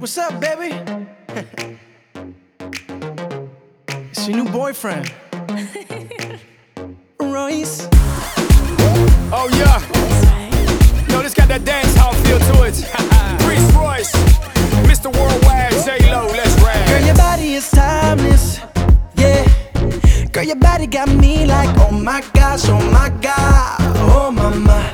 What's up, baby? It's your new boyfriend, Royce. Oh yeah, yo, this got that dance hall feel to it. Reese Royce, Mr. Worldwide, J-Lo, let's ride. Girl, your body is timeless, yeah. Girl, your body got me like, oh my gosh, oh my God, oh mama.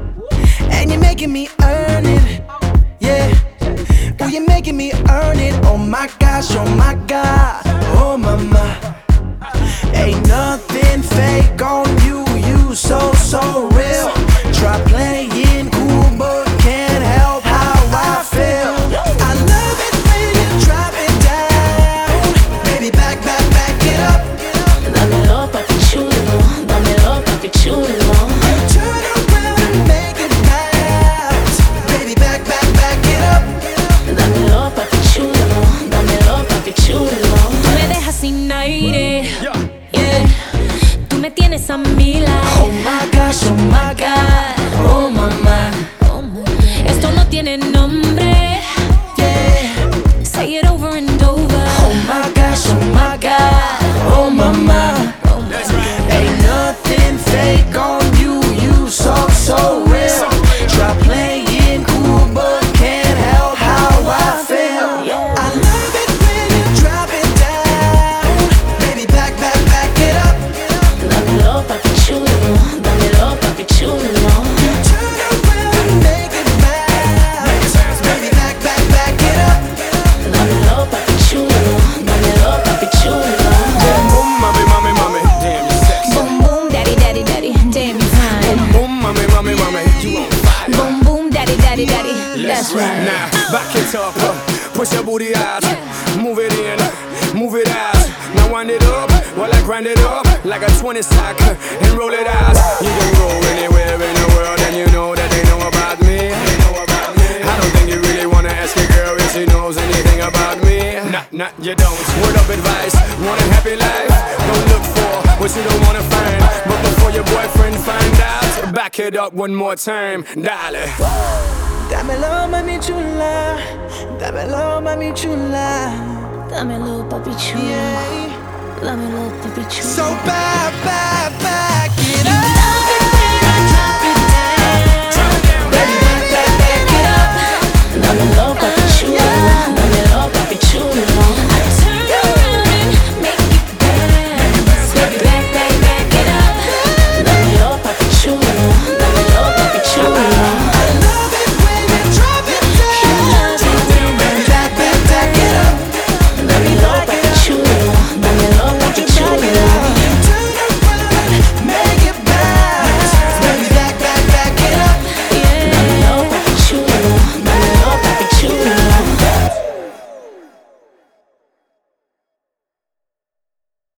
And you're making me earn it, yeah. Girl, you're making me earn it, oh my gosh, oh my God, oh mama. Ain't nothing fake on you, you so real. Try playing cool, but can't help how I feel. I love it when you drop it down. Baby, back it up. Dámelo papi chulo, dámelo papi chulo. Turn around and make it bounce. Baby, back it up. Dámelo papi chulo, dámelo papi chulo. Tú me dejas sin aire, yeah. Tú me tienes a mi lado. Oh my gosh, oh my God, oh mamá. Esto no tiene nombre, yeah. say it over and over. Oh my gosh, oh my God, oh mama. Ain't nothing fake on you, you so real. Try playing cool, but can't help how I feel. I love it when you drop it down. Baby, back it up. Dámelo papi chulo, dámelo papi chulo. Turn around and make it bounce. Baby, back it up. Dámelo papi chulo, dámelo papi chulo. Boom, mommy, mommy, mommy, damn you sexy. Boom boom, daddy daddy daddy, damn you fine. Boom, mommy, mommy, mommy, you on fire. Boom boom, daddy daddy daddy, that's right. Now, back it up, push your booty out, move it in, move it out. Now wind it up, while I grind it up like a 20 sack and roll it out. You can go anywhere in the world and you know that they know about me. I don't think you really wanna ask a girl if she knows anything about me. Nah, you don't. Word of advice, want a happy life? Don't look for what you don't wanna find. But before your boyfriend find out, back it up one more time, darling. Dámelo, mami chula. Dámelo, mami chula. Dámelo papi chulo, Yeah. dámelo papi chulo. So bad.